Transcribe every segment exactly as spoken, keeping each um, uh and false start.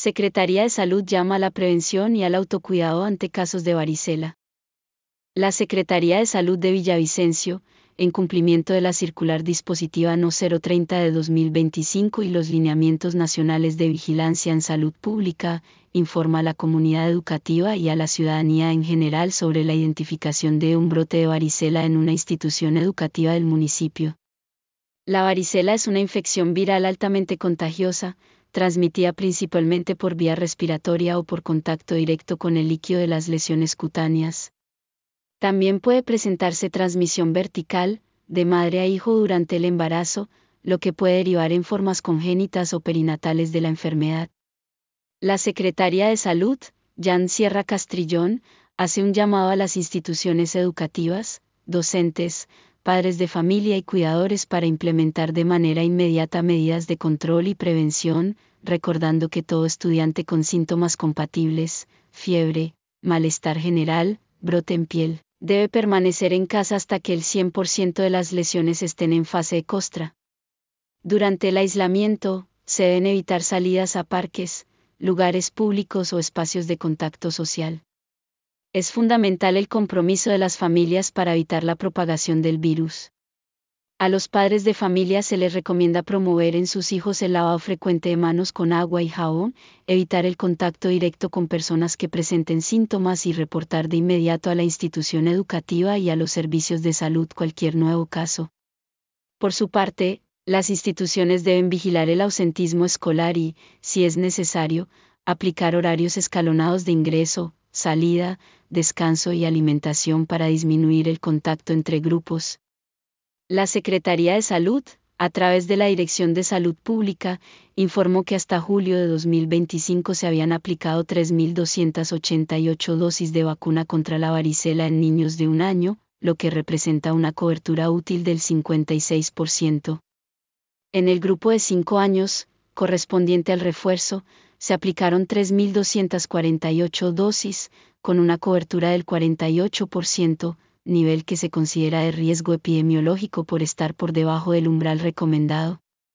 Secretaría de Salud llama a la prevención y al autocuidado ante casos de varicela. La Secretaría de Salud de Villavicencio, en cumplimiento de la circular dispositiva No cero treinta de dos mil veinticinco y los lineamientos nacionales de vigilancia en salud pública, informa a la comunidad educativa y a la ciudadanía en general sobre la identificación de un brote de varicela en una institución educativa del municipio. La varicela es una infección viral altamente contagiosa, transmitida principalmente por vía respiratoria o por contacto directo con el líquido de las lesiones cutáneas. También puede presentarse transmisión vertical, de madre a hijo durante el embarazo, lo que puede derivar en formas congénitas o perinatales de la enfermedad. La Secretaría de Salud, Jan Sierra Castrillón, hace un llamado a las instituciones educativas, docentes, padres de familia y cuidadores para implementar de manera inmediata medidas de control y prevención, recordando que todo estudiante con síntomas compatibles, fiebre, malestar general, brote en piel, debe permanecer en casa hasta que el cien por ciento de las lesiones estén en fase de costra. Durante el aislamiento, se deben evitar salidas a parques, lugares públicos o espacios de contacto social. Es fundamental el compromiso de las familias para evitar la propagación del virus. A los padres de familia se les recomienda promover en sus hijos el lavado frecuente de manos con agua y jabón, evitar el contacto directo con personas que presenten síntomas y reportar de inmediato a la institución educativa y a los servicios de salud cualquier nuevo caso. Por su parte, las instituciones deben vigilar el ausentismo escolar y, si es necesario, aplicar horarios escalonados de ingreso, salida, descanso y alimentación para disminuir el contacto entre grupos. La Secretaría de Salud, a través de la Dirección de Salud Pública, informó que hasta julio de dos mil veinticinco se habían aplicado tres mil doscientas ochenta y ocho dosis de vacuna contra la varicela en niños de un año, lo que representa una cobertura útil del cincuenta y seis por ciento. En el grupo de cinco años, correspondiente al refuerzo, se aplicaron tres mil doscientas cuarenta y ocho dosis, con una cobertura del cuarenta y ocho por ciento, nivel que se considera de riesgo epidemiológico por estar por debajo del umbral recomendado.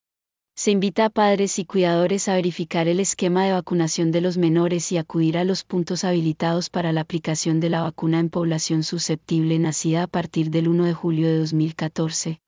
Se invita a padres y cuidadores a verificar el esquema de vacunación de los menores y acudir a los puntos habilitados para la aplicación de la vacuna en población susceptible nacida a partir del primero de julio de dos mil catorce.